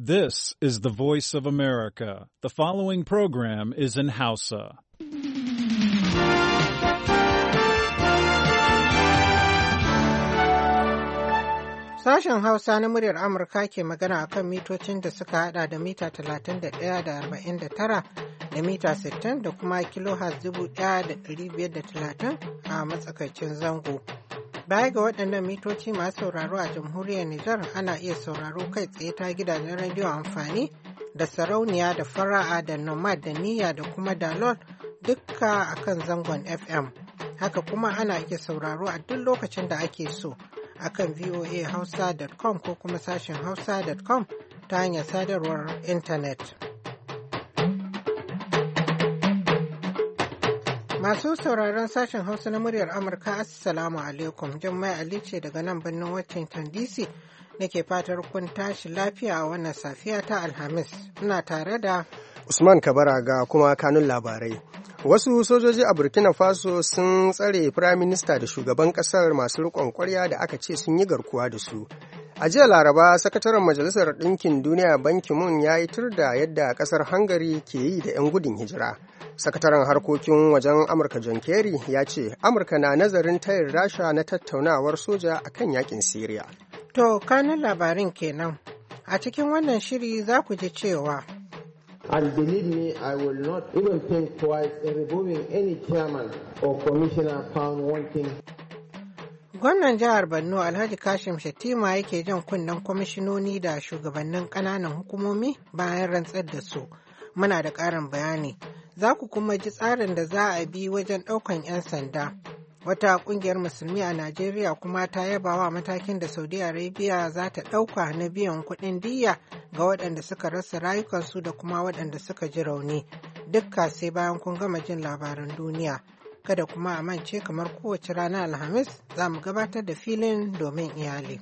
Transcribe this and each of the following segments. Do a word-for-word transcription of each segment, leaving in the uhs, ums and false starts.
This is the voice of America. The following program is in Hausa. Sashen Hausa na muryar Amurka ke magana a kan mitocin da suka hada da mita talatin da ɗaya da arba'in da tara da mita sittin da kuma kilohertz dubu ɗaya da ɗari biyar da talatin a matsakaicin zango. Baya ga waɗannan mitoci masu sauraro a jamhuriyar Nijar ana iya sauraro kai tsaye ta gidajen rediyo amfani da sarauniya da fara'a da nomad da niyya da kuma dalol dukka a kan zangon F M. Haka kuma ana iya sauraro a duk lokacin da ake so a kan voa hausa dot com ko kuma sashen hausa dot com ta hanyar sadarwar intanet. Masu sauraron sashen Hausa na muryar Amurka, Assalamu alaikum. Jummai Ali ce daga nan birnin Washington D C nake fatar kun tashi lafiya a wannan safiya ta Alhamis. Ina tare da Usman Kabara ga kuma kanun labarai. Wasu sojoji a Burkina Faso sun tsare Firaminista da shugaban kasar masu riƙon ƙwarya da aka ce sun yi garkuwa da su. A jiya Laraba, Sakataren Majalisar Ɗinkin Duniya Ban Ki-moon ya yi tur da yadda ƙasar Hungary ke yi da 'yan gudun hijira. Sakataren harkokin wajen Amurka John Kerry ya ce Amurka na nazarin tayin Rasha na tattaunawar soja a kan yakin Siriya. To, kanun labarin kenan. A cikin wannan shiri za ku ji cewa And believe me, I will not even think twice in removing any chairman or commissioner found wanting. Gwamnan jihar Borno Alhaji Kashim Shettima yake jan kunnen kwamishinoni da shugabannin ƙananan hukumomi bayan rantsar da su. Muna da ƙarin bayani. Za ku kuma ji tsarin da za a bi wajen ɗaukan 'yan sanda. Wata ƙungiyar musulmi a Najeriya kuma ta yaba wa matakin da Saudi Arabia za ta ɗauka na biyan kuɗin diyya ga waɗanda suka rasa rayukansu da kuma waɗanda suka ji rauni. Dukka sai bayan kun gama jin labaran duniya. Kada kuma a mance kamar kowace rana Alhamis za mu gabatar da filin domin iyali.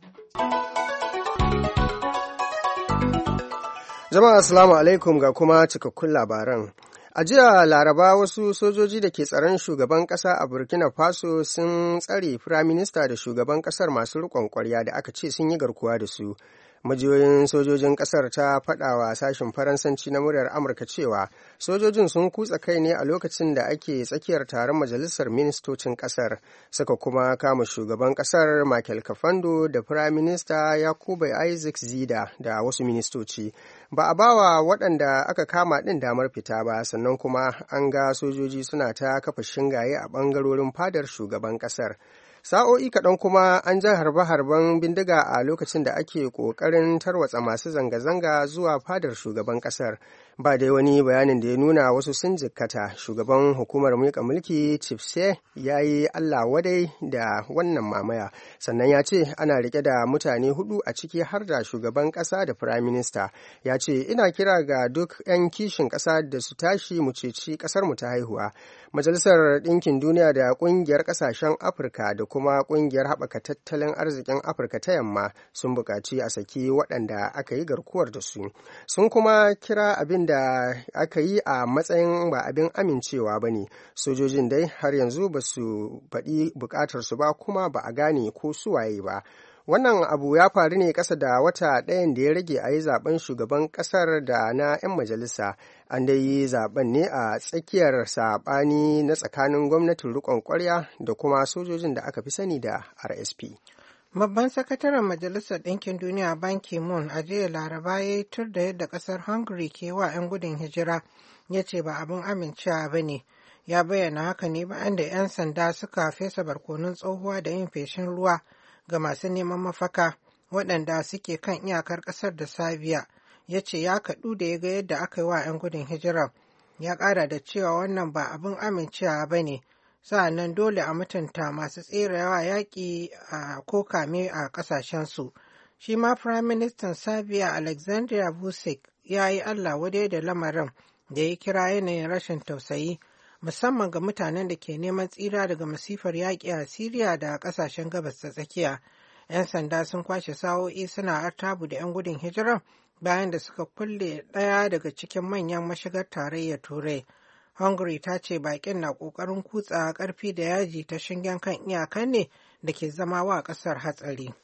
Jama'a assalamu alaikum ga kuma cikakkun labaran. A jiya Laraba wasu sojoji da ke tsaron shugaban ƙasa a Burkina Faso sun tsare Firaminista da shugaban ƙasar masu riƙon ƙwarya da aka ce sun yi garkuwa da su. Majiyoyin sojojin ƙasar ta faɗa wa sashen Faransanci na muryar Amurka cewa sojojin sun kutsa kai ne a lokacin da ake tsakiyar taron majalisar ministocin ƙasar, suka kuma kama shugaban ƙasar Michael Kafando da Firaminista Yakubu Isaac Zida da wasu ministoci. Ba a bawa waɗanda aka kama ɗin damar fita ba, sannan kuma an ga sojoji suna ta kafa shingaye a ɓangarorin fadar shugaban ƙasar. Sa'o'i kaɗan kuma an ja harbe-harben bindiga a lokacin da ake ƙoƙarin tarwatsa masu zanga-zanga zuwa fadar shugaban ƙasar. Ba dai wani bayanin da ya nuna wasu sun jikkata. Shugaban hukumar miƙa mulki Chipse ya yi Allah wadai da wannan mamaya, sannan ya ce ana riƙe da mutane hudu a ciki har da shugaban ƙasa da firayim minista. Ya ce ina kira ga duk 'yan kishin ƙasa da su tashi mu ceci ƙasarmu ta haihuwa. Majalisar Ɗinkin Duniya da Ƙungiyar Ƙasashen Afirka da kuma Ƙungiyar Haɓaka Tattalin Arzikin Afirka ta Yamma sun buƙaci a saki waɗanda aka yi garkuwar da su. Sun kuma kira abin da aka yi a matsayin ba abin amincewa ba ne. Sojojin dai har yanzu ba su faɗi buƙatarsu ba kuma ba a gane ko suwaye ba. Wannan abu ya faru ne ƙasa da wata ɗayan da ya rage a yi zaben shugaban ƙasar da na 'yan majalisa. An dai yi zaben ne a tsakiyar saɓani na tsakanin gwamnatin riƙon ƙwarya da kuma sojojin da aka fi sani da R S P. Babban sakataren Majalisar Ɗinkin Duniya Ban Ki-moon a jiya Laraba ya yi tur da yadda ƙasar Hungary ke wa 'yan gudun hijira, ya ce ba abin amincewa ba ne. Ya bayyana haka ne bayan da 'yan sanda suka fesa barkonun tsohuwa da yin feshin ruwa ga masu neman mafaka waɗanda suke kan iyakar ƙasar da Sabiya. Ya ce ya kaɗu da ya ga yadda aka yi wa 'yan gudun hijira. Ya ƙara da cewa wannan ba abin amincewa ba ne. Sa'annan dole a mutunta masu tserewa yaƙi a ko kame a ƙasashensu. Shi ma Firaministan Sabiya Alexandria Vučić ya yi Allah wadai da lamarin da ya kira yanayin rashin tausayi, musamman ga mutanen da ke neman tsira daga masifar yaƙi a Siriya da ƙasashen gabas ta tsakiya. 'Yan sanda sun kwashe sa'o'i suna artabu da 'yan gudun hijirar bayan da suka kulle ɗaya daga cikin manyan mashigar tarayyar Turai. Hungary ta ce baƙin na ƙoƙarin kutsa ƙarfi da yaji ta shingen kan iyakan ne da ke zama wa ƙasar hatsari.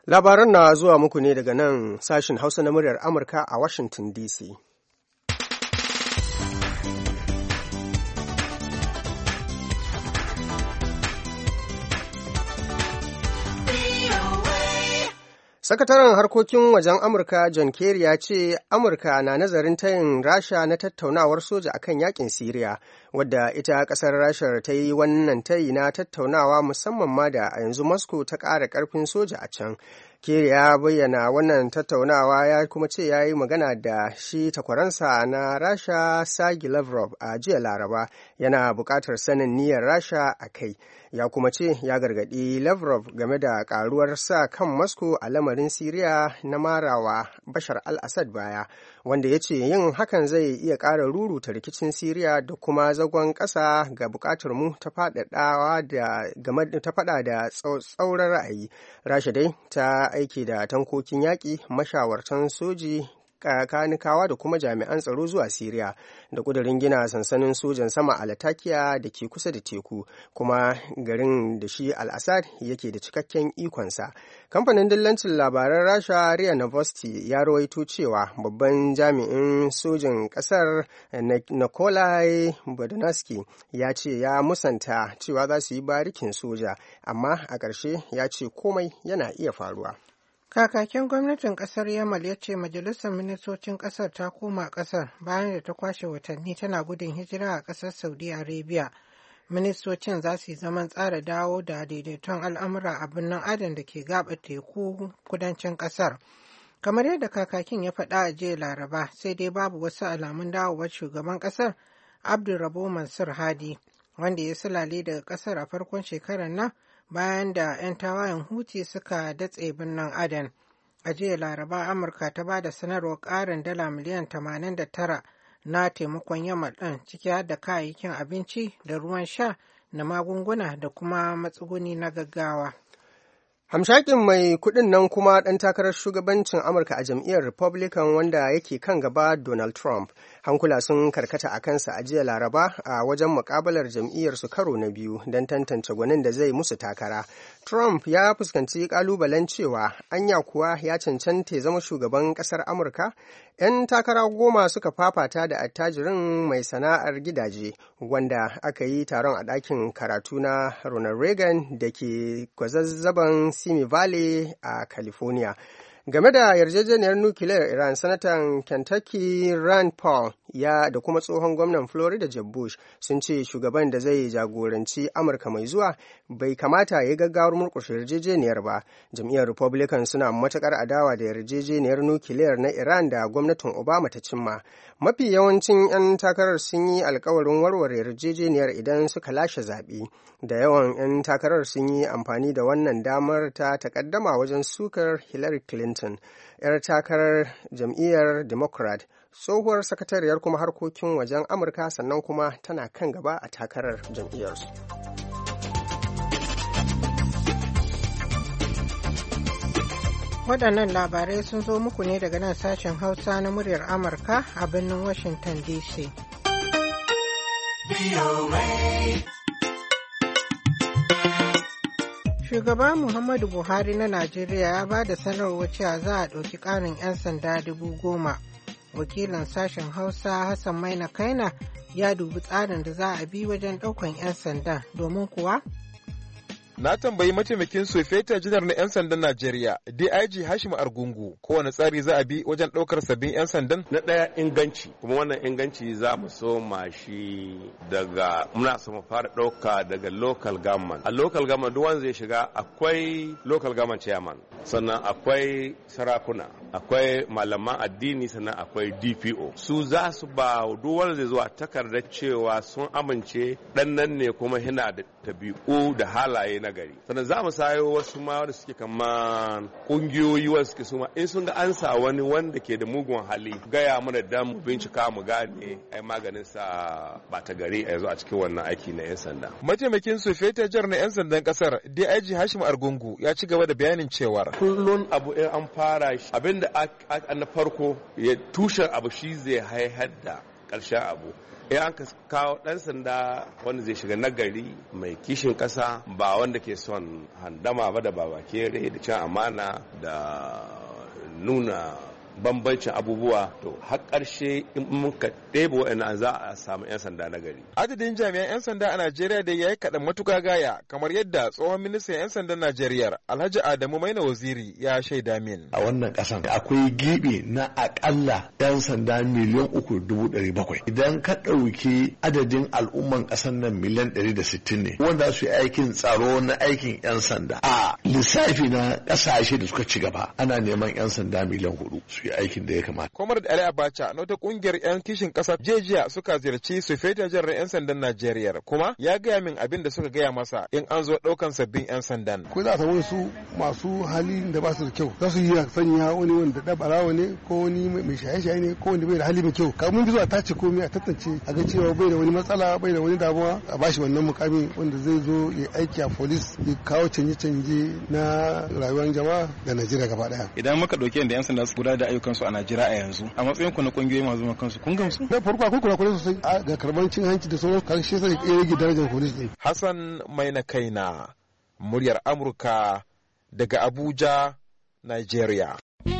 Labaran na zuwa muku ne daga nan sashin Hausa na muryar Amurka a Washington D C. Sakataren harkokin wajen Amurka John Kerry ya ce Amurka na nazarin tayin Rasha na tattaunawar soja akan yakin Siriya, wadda ita kasar Rasha ta yi wannan tayi na tattaunawa musamman ma da a yanzu Moscow ta ƙara ƙarfin soja a can. Kerry ya bayyana wannan tattaunawa ya kuma ce ya yi magana da shi takwaransa na Rasha Sergei Lavrov a jiya Laraba, yana buƙatar sanin niyyar Rasha a kai. Ya kuma ce ya gargaɗi Lavrov game da ƙaruwar sa kan Moscow a lamarin Siriya na marawa Bashar al-Assad baya, wanda ya ce yin hakan zai iya ƙara ruruta rikicin Siriya da kuma zagon ƙasa ga buƙatar mu ta faɗaɗawa da game ta faɗa da tsauran ra'ayi. Rasha dai ta aiki da tankokin yaƙi, mashawartan soji, kanikawa da kuma jami'an tsaro zuwa Siriya da ƙudurin gina sansanin sojan sama a Latakia da ke kusa da teku, kuma garin da shi al-Assad yake da cikakken ikonsa. Kamfanin dillancin labaran Rasha R I A Novosti ya rawaito cewa babban jami'in sojin ƙasar Nikolai Bodansky ya ce ya musanta cewa za su yi barikin soja, amma a ƙarshe ya ce komai yana iya faruwa. Kakakin gwamnatin kasar Yamal ya ce majalisar ministocin kasar ta koma kasar bayan da ta kwashe watanni tana gudun hijira a kasar Saudi Arabia. Ministocin za su yi zaman tsara dawo da daidaiton al'amura a birnin Aden da ke gaba teku kudancin kasar. Kamar yadda kakakin ya faɗa a jiya Laraba, sai dai babu wasu alamun dawowar shugaban kasar Abdulrabo Mansur Hadi, wanda ya sulale daga kasar a farkon shekarar nan bayan da 'yan tawayen Houthi suka datse birnin Aden. A jiya Laraba, Amurka ta ba da sanarwar ƙarin dala miliyan tamanin da tara na taimakon Yamal ɗin, ciki har da kayayyakin abinci da ruwan sha da magunguna da kuma matsuguni na gaggawa. Hamshakin mai kudin nan kuma ɗan takarar shugabancin Amurka a jam'iyyar Republican wanda yake kan gaba Donald Trump, hankula sun karkata a kansa a jiya Laraba a wajen muƙabalar jam'iyyarsu karo na biyu don tantance gwanin da zai musu takara. Trump ya fuskanci ƙalubalen cewa anya kuwa ya cancanta zama shugaban ƙasar Amurka. 'Yan takara goma suka fafata da attajirin mai sana'ar gidaje wanda aka yi taron a ɗakin karatu na Ronald Reagan da ke kwazazzaban Simi Valley a California. Game da yarjejeniyar nukiliyar Iran, Sanatan Kentucky Rand Paul ya da kuma tsohon gwamnan Florida Jeb Bush sun ce shugaban da zai jagoranci Amurka mai zuwa bai kamata ya gaggawar murƙushe yarjejeniyar ba. Jam'iyyar Republican suna matuƙar adawa da yarjejeniyar nukiliyar na Iran da gwamnatin Obama ta cimma. Mafi yawancin 'yan takarar sun yi alkawarin warware yarjejeniyar idan suka lashe zaɓe. Da yawan 'yan takarar sun yi amfani da wannan damar ta takaddama wajen sukar Hillary Clinton, 'yar takarar jam'iyyar Democrat, tsohuwar sakatariyar kuma harkokin wajen Amurka, sannan kuma tana kan gaba a takarar jam'iyyarsu. Waɗannan labarai sun zo muku ne daga nan sashen Hausa na muryar Amurka a birnin Washington D C. Shugaba Muhammadu Buhari na Najeriya ya ba da sanarwar cewa za a ɗauki ƙarin 'yan sanda dubu goma. Wakilin sashen Hausa Hassan Maina Kaina ya dubi tsarin da za a bi wajen ɗaukan 'yan sanda, domin kuwa Na tambayi mataimakin Sufeta Janar na 'yan sandan Najeriya, D I G Hashim Argungu, kowane tsari za a bi wajen ɗaukar sabbin 'yan sandan? Na ɗaya inganci, kuma wannan inganci za mu so shi daga muna so mu fara ɗauka daga local government. A local government duk wanda zai shiga akwai local government chairman, sannan akwai sarakuna, akwai malaman addini, sannan akwai D P O. Su za su ba duk wanda zai zuwa takardar cewa sun amince ɗan nan ne kuma yana da tabi'u da halaye na gari. Sannan za mu sayo wasu ma wanda suke kaman kungiyoyi wanda suke suma in sun ga an sa wani wanda ke da mugun hali gaya mana dan mu bincika mu gane ai maganin sa ba ta gari a yanzu a cikin wannan aiki na 'yan sanda. Mataimakin Sufeta Jar na 'yan sandan kasar D I G Hashim Argungu ya ci gaba da bayanin cewa kullun abu in an fara shi abinda na farko ya tushen abu shi zai haihar da ƙarshen abu. In an kawo ɗan sanda wanda zai shiga nagari mai kishin ƙasa ba wanda ke son handama ba da babakere da cin amana da nuna bambancin abubuwa to har ƙarshe in muka ɗebe wa'annan za a samu 'yan sanda na gari. Adadin jami'an 'yan sanda a Najeriya da ya yi kaɗan matuƙa gaya kamar yadda tsohon ministan 'yan sandan Najeriya Alhaji Adamu Maina Waziri ya shaida min. A wannan ƙasan akwai gibi na aƙalla 'yan sanda miliyan uku dubu ɗari bakwai. Idan ka ɗauki adadin al'umman ƙasan nan miliyan ɗari da sittin ne wanda su yi aikin tsaro na aikin 'yan sanda. A lissafi na ƙasashe da suka ci gaba ana neman 'yan sanda miliyan hudu su yi aikin da ya kamata. Kwamar da Ali Abacha na wata kungiyar 'yan kishin ƙasa jejiya suka ziyarci Sufeta Janar 'yan sandan Najeriya kuma ya gaya min abin da suka gaya masa in an zo ɗaukan sabbin 'yan sandan. Ko za a samu su masu hali da ba su da kyau za su yi sanya wani wanda da barawa ne ko wani mai shaye-shaye ne ko wanda bai da hali mai kyau. Kamun zuwa tace komai a tantance a ga cewa bai da wani matsala bai da wani damuwa a bashi wannan mukami wanda zai zo ya aiki a polis ya kawo canje-canje na rayuwar jama'a da Najeriya gaba daya. Idan muka ɗauki yadda 'yan sanda su gudanar da ayyukansu a Najeriya a yanzu a matsayin ku na kungiyoyi masu zaman kansu kun gamsu? Da farko akwai kurakurai sosai ga karban cin hanci da sauran karshe sai ya rage darajar polis din. Hassan Maina Kaina, muryar Amurka daga Abuja, Nigeria.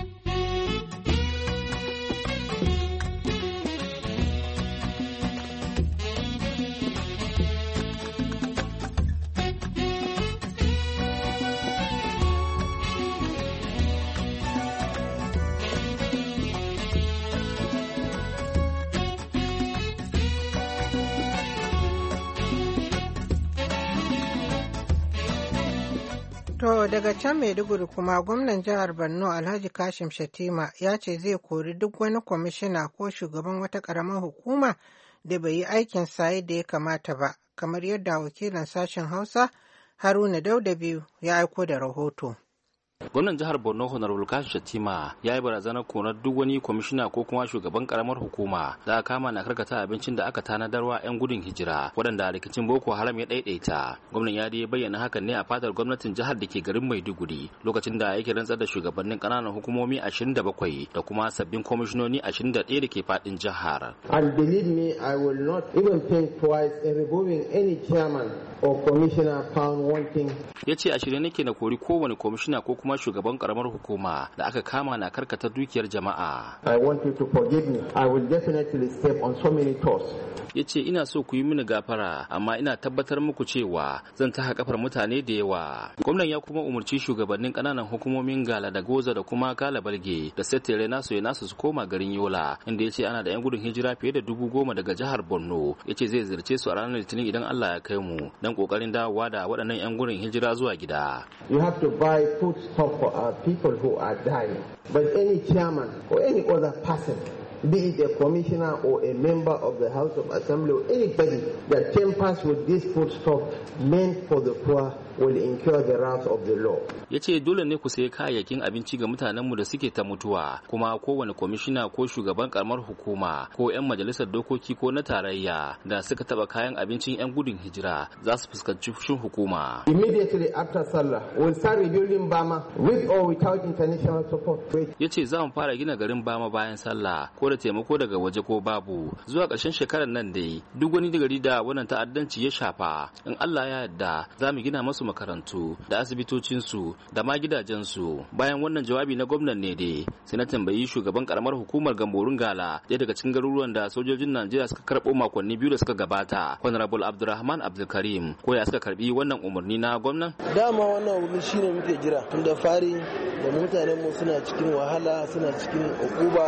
To daga can Maiduguri kuma gwamnan jihar Borno Alhaji Kashim Shatima ya ce zai kori duk wani kwamishina ko shugaban wata ƙaramar hukuma da bai yi aikin sa yadda ya kamata ba, kamar yadda wakilin sashen Hausa Haruna Daudabiu ya aiko da rahoto. Gwamnan jihar Borno Honorable Kashi Shatima ya yi barazanar korar duk wani kwamishina ko kuma shugaban karamar hukuma da aka kama na karkata abincin da aka tanadarwa 'yan gudun hijira waɗanda rikicin Boko Haram ya ɗaiɗaita. Gwamnan ya dai bayyana hakan ne a fadar gwamnatin jihar da ke garin Maiduguri lokacin da yake rantsar da shugabannin ƙananan hukumomi ashirin da bakwai da kuma sabbin kwamishinoni ashirin da ɗaya da ke faɗin jihar. And believe me, I will not even think twice in removing any chairman or commissioner found wanting. Ya ce a shirye nake na kori kowane kwamishina ko kuma shugaban karamar hukuma da aka kama na karkata dukiyar jama'a. I want you to forgive me. I will definitely step on so many toes. Ya ce ina so ku yi mini gafara amma ina tabbatar muku cewa zan taka kafar mutane da yawa. Gwamnan ya kuma umarci shugabannin kananan hukumomin Gala da Goza da kuma Kala Balge da Setere nasu ya nasu su koma garin Yola inda ya ce ana da 'yan gudun hijira fiye da dubu goma daga jihar Borno. Ya ce zai ziyarce su a ranar Litinin idan Allah ya kai mu don kokarin dawowa da waɗannan 'yan gudun hijira zuwa gida. You have to buy food stock for our people who are dying. But any chairman or any other person, be it a commissioner or a member of the House of Assembly or anybody that tampers with this food stock meant for the poor will incur the wrath of the law. Ya ce dole ne ku sayi kayayyakin abinci ga mutanenmu da suke ta mutuwa kuma kowane kwamishina ko shugaban karamar hukuma ko 'yan majalisar dokoki ko na tarayya da suka taba kayan abincin 'yan gudun hijira za su fuskanci fushin hukuma. Immediately after Sallah, we'll start rebuilding Bama with or without international support. Ya ce za mu fara gina garin Bama bayan Sallah ko da taimako daga waje ko babu zuwa ƙarshen shekarar nan dai duk wani gari da wannan ta'addanci ya shafa in Allah ya yarda za mu gina masu makarantu da asibitocinsu da ma gidajensu. Bayan wannan jawabi na gwamnan ne dai sai na tambayi shugaban karamar hukumar Gamborun Gala ɗaya daga cikin garuruwan da sojojin Najeriya suka karɓo makonni biyu da suka gabata, Honorable Abdulrahman Abdulkarim, ko ya suka karbi wannan umarni na gwamnan. Dama wannan umarni shine muke jira tun da fari da mutanen mu suna cikin wahala suna cikin ukuba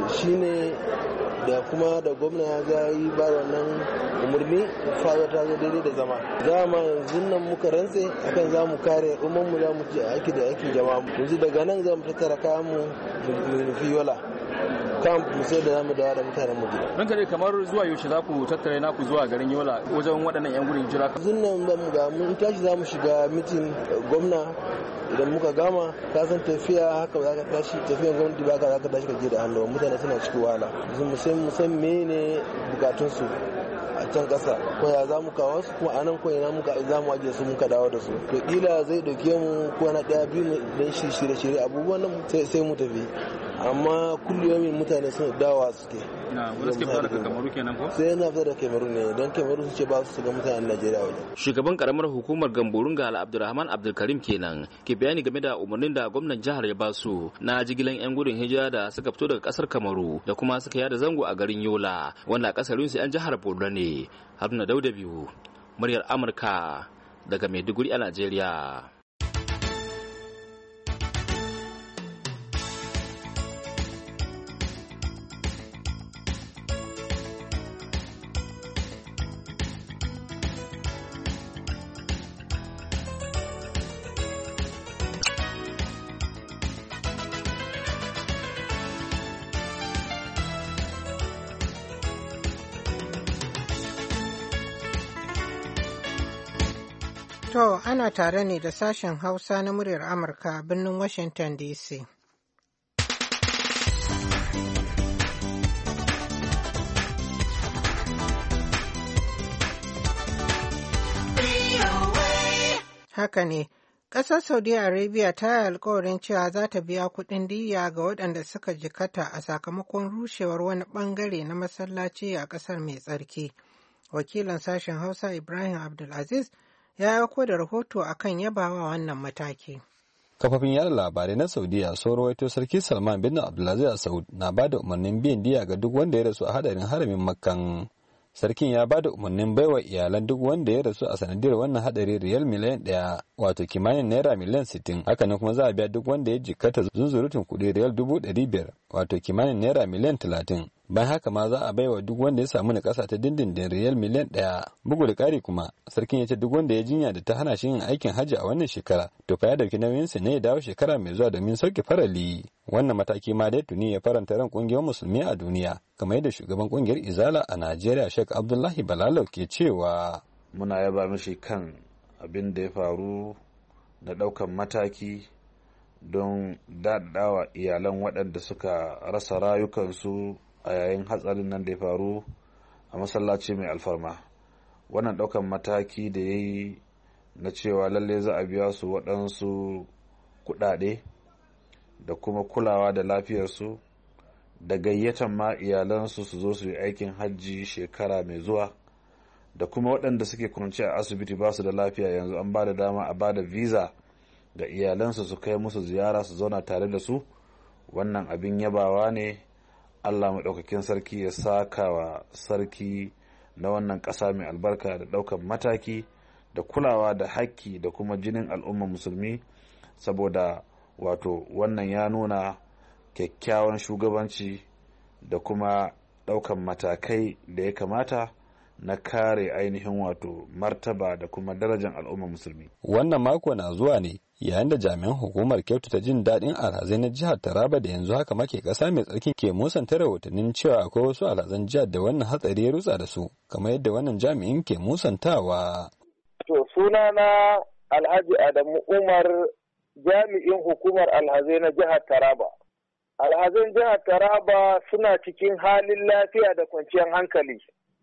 shine da kuma da gwamna ya ga yi ba wannan umarni fara ta zo daidai da zama dama yanzu nan muka rantse akan za mu kare umman mu za mu ci aiki da aikin jama'a yanzu daga nan za mu tattara kayan mu mu nufi Yola kan mu sai da zamu dawo da mutanen mu gida. Ranka dai kamar zuwa yaushe za ku tattare naku zuwa garin Yola wajen waɗannan yan gurin jira. Yanzu nan ba mu ga mun tashi za mu shiga mitin gwamna idan muka gama ka san tafiya haka za ka tashi tafiyan gwamnati ba ka za ka tashi ka je da hannu mutane suna cikin wahala mu san mu san menene bukatun su a can kasa ko ya za mu kawo su kuma anan ko ina muka za mu ajiye su muka dawo da su to kila zai dauke mu ko na daya biyu dan shirye shirye abubuwan nan sai sai mu tafi amma kulliyomin mutane suna dawa suke. Na wani suke fara daga Kamaru kenan ko? Sai yana fita da Kamaru ne don Kamaru sun ce ba su ga mutanen Najeriya waje. Shugaban karamar hukumar Gamborun ga Abdulrahman Abdulkarim kenan ke bayani game da umarnin da gwamnan jihar ya basu na jigilan 'yan gudun hijira da suka fito daga kasar Kamaru da kuma suka yada zango a garin Yola wanda kasarin su 'yan jihar Borno ne. Haruna Dauda biyu muryar Amurka daga Maiduguri a Najeriya. To, ana tare ne da sashen Hausa na muryar Amurka a birnin Washington D C. Haka ne, ƙasar Saudi Arabia ta yi alkawarin cewa za ta biya kuɗin diyya ga waɗanda suka jikata a sakamakon rushewar wani ɓangare na masallaci a ƙasar mai tsarki. Wakilin sashen Hausa Ibrahim Abdulaziz ya aiko da rahoto akan yabawa wannan mataki. Kafafin yada labarai na Saudiya sun rawaito Sarki Salman bin Abdulaziz Al Saud na ba da umarnin biyan diya ga duk wanda ya rasu a hadarin haramin Makkan. Sarkin ya ba da umarnin baiwa iyalan duk wanda ya rasu a sanadiyar wannan hadari riyal miliyan ɗaya wato kimanin naira miliyan sittin. Hakanan kuma za a biya duk wanda ya jikkata zunzurutun kuɗi riyal dubu ɗari biyar wato kimanin naira miliyan talatin. Bayan haka ma za a baiwa duk wanda ya samu na ƙasa ta dindindin riyal miliyan ɗaya. Bugu da ƙari kuma sarkin ya ce duk wanda ya jinya da ta hana shi yin aikin hajji a wannan shekara to fa ya dauki nauyinsa ne ya dawo shekara mai zuwa domin sauke farali. Wannan mataki ma dai tuni ya faranta ran kungiyar musulmi a duniya kamar yadda shugaban kungiyar Izala a Najeriya Sheikh Abdullahi Balalau ke cewa muna yaba mishi kan abin da ya faru da ɗaukan mataki don daɗawa iyalan waɗanda suka rasa rayukansu a yayin hatsarin nan da ya faru a masallaci mai alfarma. Wannan ɗaukan mataki da ya yi na cewa lalle za a biya su waɗansu kuɗaɗe da kuma kulawa da lafiyarsu da gayyatan ma iyalansu su zo su yi aikin hajji shekara mai zuwa da kuma waɗanda suke kwanci a asibiti ba su da lafiya yanzu an ba da dama a ba da visa ga iyalansu su kai musu ziyara su zauna tare da su. Wannan abin yabawa ne. Allah maɗaukakin sarki ya saka wa sarki na wannan ƙasa mai albarka da ɗaukan mataki da kulawa da haƙƙi da kuma jinin al'ummar musulmi, saboda wato wannan ya nuna kyakkyawan shugabanci da kuma ɗaukan matakai da ya kamata na kare ainihin wato martaba da kuma darajar al'ummar musulmi. Wannan mako na zuwa ne yayin da jami'an hukumar kyautata jin daɗin alhazai na jihar Taraba da yanzu haka make ƙasa mai tsarki ke musanta rahotannin cewa akwai wasu alhazan jihar da wannan hatsari ya rutsa da su kamar yadda wannan jami'in ke musantawa. To suna na Alhaji Adamu Umar, jami'in hukumar alhazai na jihar Taraba. Alhazan jihar Taraba suna cikin halin lafiya da kwanciyar hankali.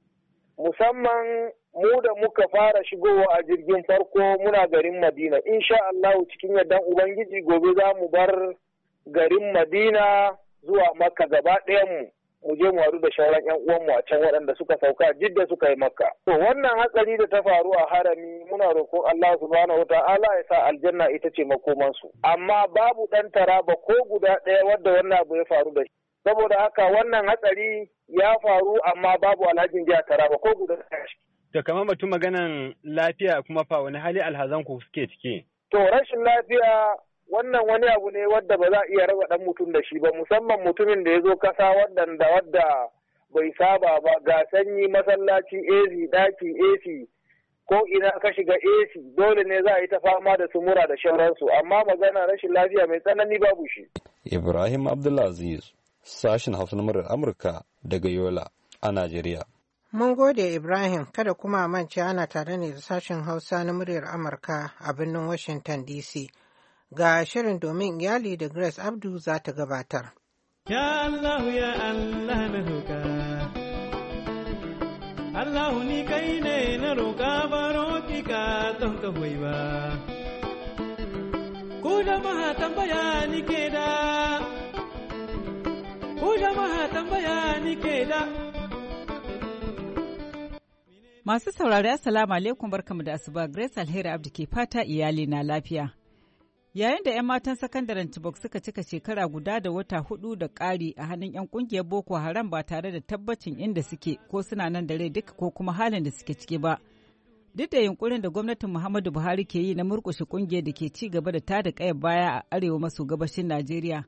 Musamman mu da muka fara shigowa a jirgin farko muna garin Madina. Insha Allah cikin yardan Ubangiji gobe za mu bar garin Madina zuwa Makka gaba ɗayan mu je mu haɗu da shauran ƴan uwanmu a can waɗanda suka sauka Jidda suka yi Makka. To wannan hatsari da ta faru a harami muna roƙon Allah subhanahu wata'ala ya sa aljanna ita ce makomansu. Amma babu ɗan Taraba ko guda ɗaya wadda wannan abu ya faru da shi. Saboda haka wannan hatsari ya faru amma babu alhajin jihar Taraba ko guda ɗaya. To kamar batun maganan lafiya kuma fa wani hali alhazan ku suke ciki? To rashin lafiya wannan wani abu ne wadda ba za a iya raba ɗan mutum da shi ba, musamman mutumin da ya zo kasa wadda wadda bai saba ba, ga sanyi, masallaci A C, daki A C, ko ina ka shiga A C dole ne za a yi ta fama da sumura da shauransu, amma magana rashin lafiya mai tsanani babu shi. Ibrahim Abdulaziz, sashen Hausa na muryar Amurka daga Yola a Najeriya. Mun gode Ibrahim, kada kuma a mance ana tare ne da sashen Hausa na muryar Amurka a birnin Washington D C. Ga shirin domin iyali da Grace Abdu za ta gabatar. Ya Allah ya Allah na roƙa. Allah ni kai ne na roƙa baro ki ka don ka hoyi ba. Ku jama'a tambaya ni ke da. Ku jama'a tambaya ni ke da. Masu saurari Assalamu alaikum barkamu da asuba Grace Alheri Abdi ke fata iyali na lafiya. Yayin da 'yan matan sakandaren Chibok suka cika shekara guda da wata hudu da ƙari a hannun 'yan ƙungiyar Boko Haram ba tare da tabbacin inda suke ko suna nan da rai duka ko kuma halin da suke ciki ba. Duk da yunkurin da gwamnatin Muhammadu Buhari ke yi na murƙushe ƙungiyar da ke ci gaba da tada ƙayar baya a arewa maso gabashin Najeriya.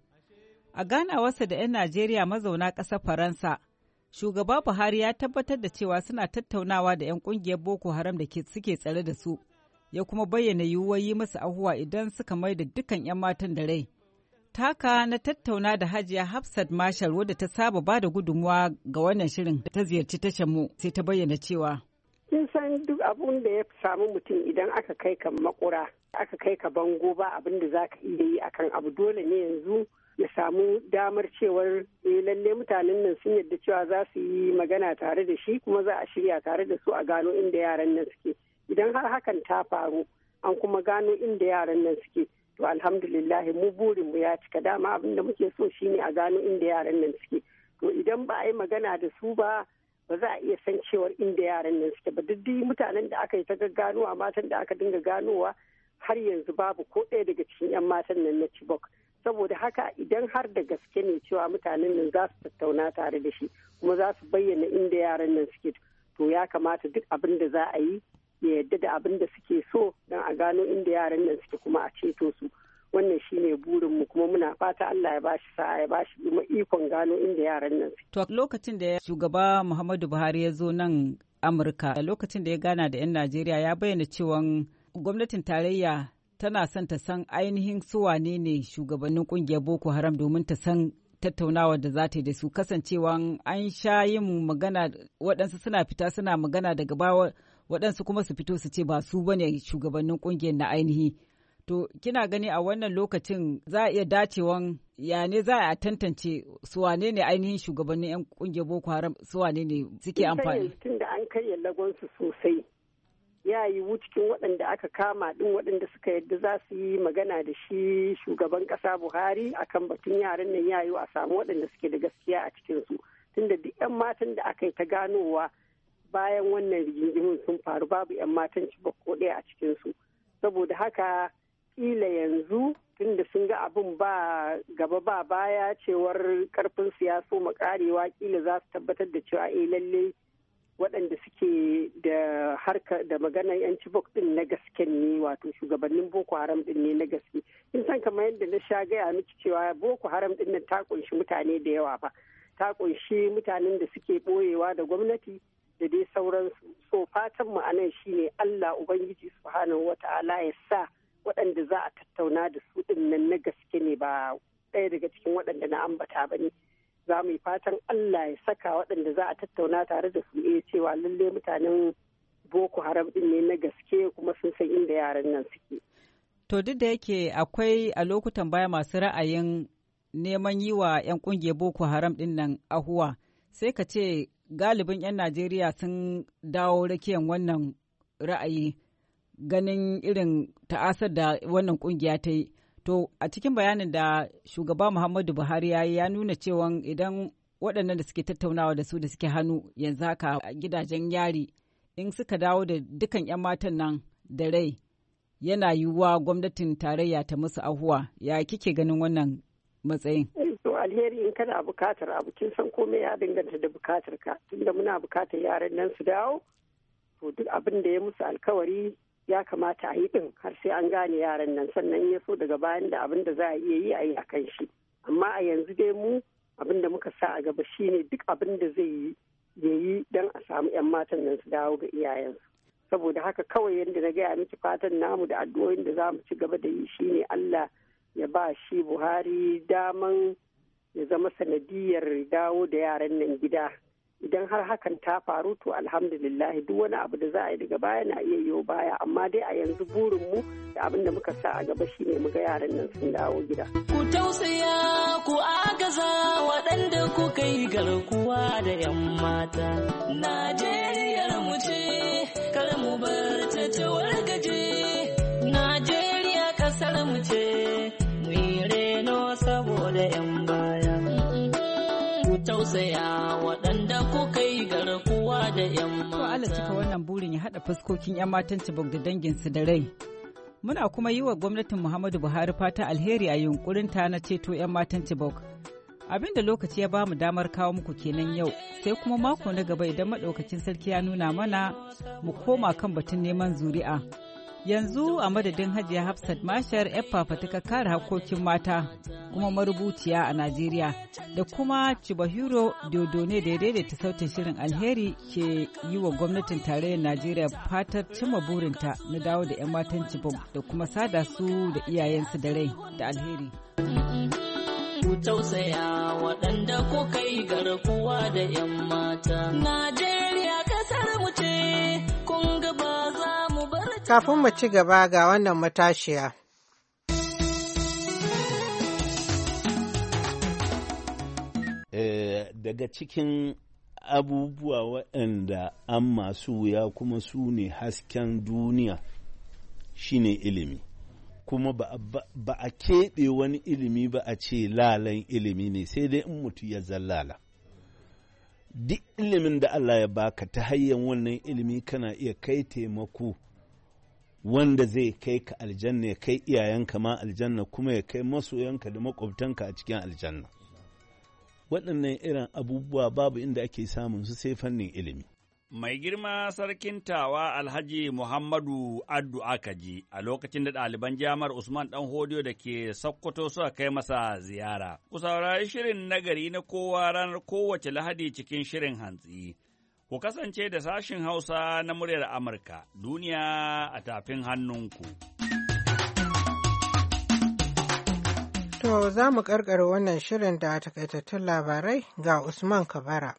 A ganawarsa da 'yan Najeriya mazauna ƙasar Faransa, shugaba Buhari ya tabbatar da cewa suna tattaunawa da 'yan ƙungiyar Boko Haram da suke tsare da su. Ya kuma bayyana yiwuwar yi musu ahuwa idan suka mai da dukkan 'yan matan da rai. Taka na tattauna da Hajiya Hafsat Marshal wadda ta saba ba da gudunmuwa ga wannan shirin da ta ziyarci tashar mu sai ta bayyana cewa. Kin san duk abun da ya samu mutum idan aka kai ka makura, aka kai ka bango ba abin da za ka iya yi akan abu dole ne yanzu ya samu damar cewar eh lalle mutanen nan sun yarda cewa za su yi magana tare da shi kuma za a shirya tare da su a gano inda yaran nan suke. Idan har hakan ta faru an kuma gano inda yaran nan suke to alhamdulillah mu burinmu ya cika dama abin da muke so shine a gano inda yaran nan suke to idan ba a yi magana da su ba ba za a iya san cewar inda yaran nan suke ba duk mutanen da aka yi ta gagganowa matan da aka dinga ganowa har yanzu babu ko ɗaya daga cikin 'yan matan nan na Chibok saboda haka idan har da gaske ne cewa mutanen nan za su tattauna tare da shi kuma za su bayyana inda yaran nan suke to ya kamata duk abin da za a yi ya yadda da abin da suke so don a gano inda yaran nan suke kuma a ceto su wannan shine burinmu kuma muna fata Allah ya bashi sa'a ya bashi kuma ikon gano inda yaran nan suke. To lokacin da shugaba Muhammadu Buhari ya zo nan Amurka lokacin da ya gana da 'yan Najeriya ya bayyana cewa gwamnatin tarayya tana son ta san ainihin su wane ne shugabannin kungiyar Boko Haram domin ta san tattaunawa da za ta yi da su kasancewa an sha yin magana waɗansu suna fita suna magana daga bawa waɗansu kuma su fito su ce ba su bane shugabannin ƙungiyar na ainihi. To, kina gani a wannan lokacin za a iya dacewan ya ne za a tantance su wane ne ainihin shugabannin 'yan ƙungiyar Boko Haram su wane ne suke amfani? Tun da an karya lagonsu sosai, ya yiwu cikin waɗanda aka kama ɗin waɗanda suka yadda za su yi magana da shi shugaban ƙasa Buhari akan batun yaran nan ya yiwu a samu waɗanda suke da gaskiya a cikinsu. Tunda duk 'yan matan da aka yi ta ganowa bayan wannan rigingimin sun faru babu 'yan matan Chibok ko ɗaya a cikinsu saboda haka kila yanzu tunda sun ga abin ba gaba ba baya cewar karfin su ya so makarewa kila za su tabbatar da cewa eh lalle waɗanda suke da harka da maganar 'yan Chibok din na gaske ne wato shugabannin Boko Haram din ne na gaske kin san kamar yadda na sha gaya miki cewa Boko Haram din nan ta kunshi mutane da yawa fa ta kunshi mutanen da suke boyewa da gwamnati da dai sauransu so fatan mu anan shine Allah Ubangiji subhanahu wata'ala ya sa waɗanda za a tattauna da su ɗin nan na gaske ne ba ɗaya daga cikin waɗanda na ambata ba ne za mu yi fatan Allah ya saka waɗanda za a tattauna tare da su eh cewa lalle mutanen Boko Haram ɗin ne na gaske kuma sun san inda yaran nan suke. To duk da yake akwai a lokutan baya masu ra'ayin neman yi wa 'yan ƙungiyar Boko Haram ɗin nan ahuwa sai ka ce galibin 'yan Najeriya sun dawo rakiyan wannan ra'ayi ganin irin ta'asar da wannan kungiya ta yi. To a cikin bayanin da shugaba Muhammadu Buhari ya yi ya nuna cewa idan waɗannan da suke tattaunawa da su da suke hannu yanzu haka a gidajen yari in suka dawo da dukan 'yan matan nan da rai yana yiwuwa gwamnatin tarayya ta musu ahuwa ya kike ganin wannan matsayin? Alheri in kana bukatar abu kin san komai ya danganta da bukatar ka tunda muna bukatar yaran nan su dawo to duk abin da ya musu alkawari ya kamata a yi din har sai an gane yaran nan sannan ya so daga bayan da abin da za a iya yi a yi a kan shi amma a yanzu dai mu abin da muka sa a gaba shine duk abin da zai yi ya yi don a samu 'yan matan nan su dawo ga iyayensu saboda haka kawai yadda na gaya miki fatan namu da addu'o'in da za mu ci gaba da yi shine Allah ya ba shi Buhari daman ya zama sanadiyar dawo da yaran nan gida idan har hakan ta faru to alhamdulillah duk wani abu da za a yi daga baya na iya yiwu baya amma dai a yanzu burinmu da abin da muka sa a gaba shine mu ga yaran nan sun dawo gida. Ku tausaya ku agaza waɗanda ku kai garkuwa da 'yan mata. Najeriyar mu ce kar mu bar ta ta wargaje. Najeriya ƙasar mu ce mu yi reno saboda 'yan baya. tausaya waɗanda kuka yi garkuwa da 'yan mata. To Allah cika wannan burin ya haɗa fuskokin 'yan matan Chibok da danginsu da rai. Muna kuma yi wa gwamnatin Muhammadu Buhari fata alheri a yunkurinta na ceto 'yan matan Chibok. Abin da lokaci ya ba mu damar kawo muku kenan yau, sai kuma mako na gaba idan maɗaukacin sarki ya nuna mana mu koma kan batun neman zuri'a. Yanzu a madadin Hajiya Hafsat Mashar yar fafatukar kare hakokin mata kuma marubuciya a Najeriya da kuma Chibahiro Dodone da ya daidaita sautin shirin alheri ke yi wa gwamnatin tarayyar Najeriya fatar cimma burinta na dawo da 'yan matan Chibok da kuma sada su da iyayensu da rai da alheri. Ku tausaya waɗanda kuka yi garkuwa da 'yan mata. Najeriya ƙasar mu ce, kun ga ba za mu bar. Kafin mu ci gaba ga wannan matashiya. Eh, daga cikin abubuwa waɗanda an masu wuya kuma su ne hasken duniya shine ilimi. Kuma ba, ba, ba a keɓe wani ilimi ba a ce lalan ilimi ne sai dai in mutu ya zallala. Duk ilimin da Allah ya baka ta hanyar wannan ilimi kana iya kai taimako wanda zai kai ka aljanna ya kai iyayenka ma aljanna kuma ya kai masoyanka da makwabtanka a cikin aljanna. Waɗannan irin abubuwa babu inda ake samun su sai fannin ilimi. Mai girma sarkin tawa Alhaji Muhammadu Addu Akaji a lokacin da ɗaliban jami'ar Usman ɗan Hodiyo da ke Sokoto suka kai masa ziyara. Ku saurari shirin nagari na kowa ranar kowace Lahadi cikin shirin hantsi. Ku kasance da sashin Hausa na muryar Amurka, duniya a tafin hannunku. To za mu ƙarƙare wannan shirin da takaitattun labarai ga Usman Kabara.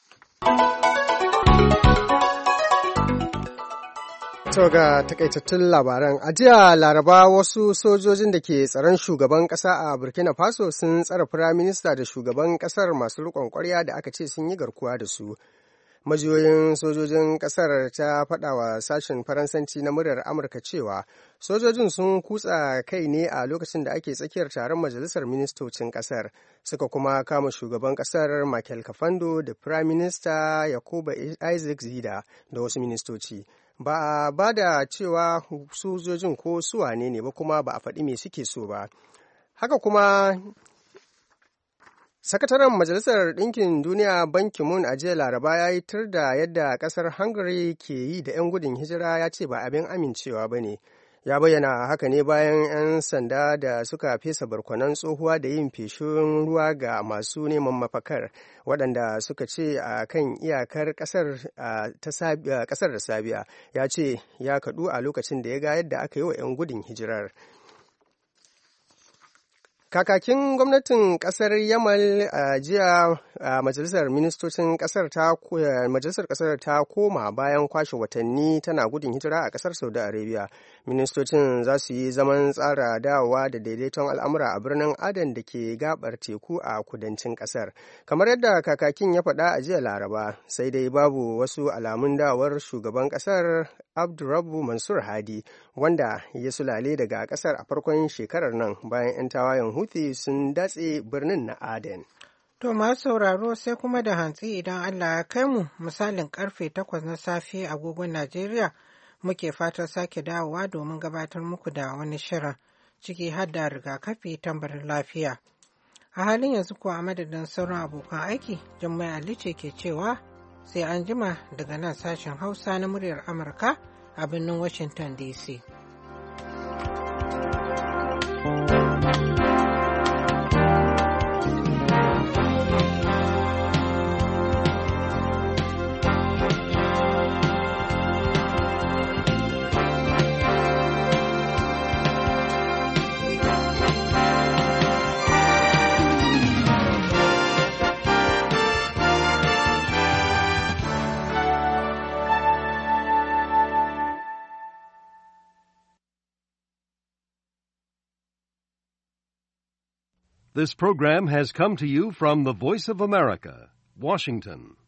To ga takaitattun labaran, a jiya Laraba wasu sojojin da ke tsaron shugaban ƙasa a Burkina Faso sun tsare firaminista da shugaban ƙasar masu riƙon ƙwarya da aka ce sun yi garkuwa da su. Majiyoyin sojojin ƙasar ta faɗa wa sashen Faransanci na muryar Amurka cewa sojojin sun kutsa kai ne a lokacin da ake tsakiyar taron majalisar ministocin ƙasar, suka kuma kama shugaban ƙasar Michael Kafando da Prime Minister Yakuba Isaac Zida da wasu ministoci. Ba a ba da cewa sojojin ko su wane ne ba kuma ba a faɗi me suke so ba. Haka kuma Sakataren Majalisar Ɗinkin Duniya Ban Ki-moon a jiya Laraba ya yi tur da yadda ƙasar Hungary ke yi da 'yan gudun hijira ya ce ba abin amincewa ba ne. Ya bayyana haka ne bayan 'yan sanda da suka fesa barkwanon tsohuwa da yin feshin ruwa ga masu neman mafakar, waɗanda suka ce a kan iyakar ƙasar da Sabiya. Ya ce ya kaɗu a lokacin da ya ga yadda aka yi wa 'yan gudun hijirar. Kakakin gwamnatin kasar Yamal a jiya a majalisar ministocin kasar ta majalisar kasar ta koma bayan kwashe watanni tana gudun hijira a kasar Saudi Arabia. Ministocin za su yi zaman tsara dawowa da daidaiton al'amura a birnin Aden da ke gabar teku a kudancin kasar. Kamar yadda kakakin ya faɗa a jiya Laraba, sai dai babu wasu alamun dawowar shugaban kasar Abdurrabbu Mansur Hadi, wanda ya sulale daga kasar a farkon shekarar nan bayan 'yan tawayen Houthi sun datse birnin na Aden. To masu sauraro sai kuma da hantsi idan Allah ya kai mu misalin karfe takwas na safe agogon Najeriya muke fatan sake dawowa domin gabatar muku da wani shirin ciki har da rigakafi tambarin lafiya. A halin yanzu kuwa a madadin sauran abokan aiki, Jummai Ali ce ke cewa sai an jima daga nan sashen Hausa na muryar Amurka a birnin Washington D C. This program has come to you from the Voice of America, Washington.